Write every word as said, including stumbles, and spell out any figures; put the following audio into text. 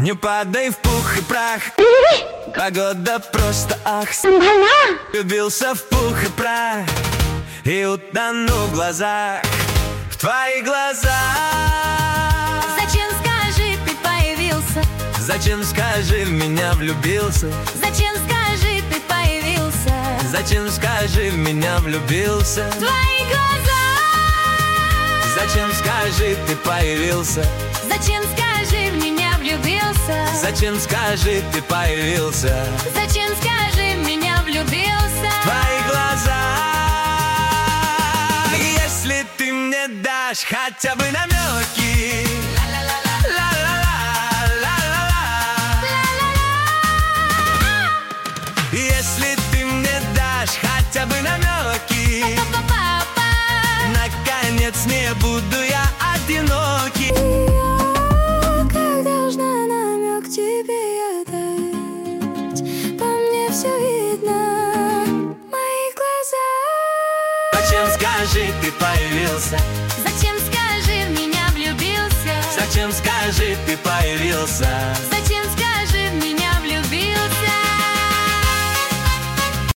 Не падай в пух и прах, погода просто ах. Влюбился в пух и прах и утону в глазах, в твоих глазах. Зачем, скажи, ты появился? Зачем, скажи, в меня влюбился? Зачем, скажи, ты появился? Зачем, скажи, в меня влюбился? В твоих глазах. Зачем, скажи, ты появился? Зачем, скажи, в меня влюбился? Зачем, скажи, ты появился? Зачем, скажи, в меня влюбился? В твоих глазах. Если ты мне дашь хотя бы намеки, если ты мне дашь хотя бы намеки, наконец не буду я одинокий. Я как должна намек тебе дать? По мне все видно в моих глазах. Зачем, скажи, ты появился? Зачем, скажи, в меня влюбился? Зачем, скажи, ты появился? Зачем,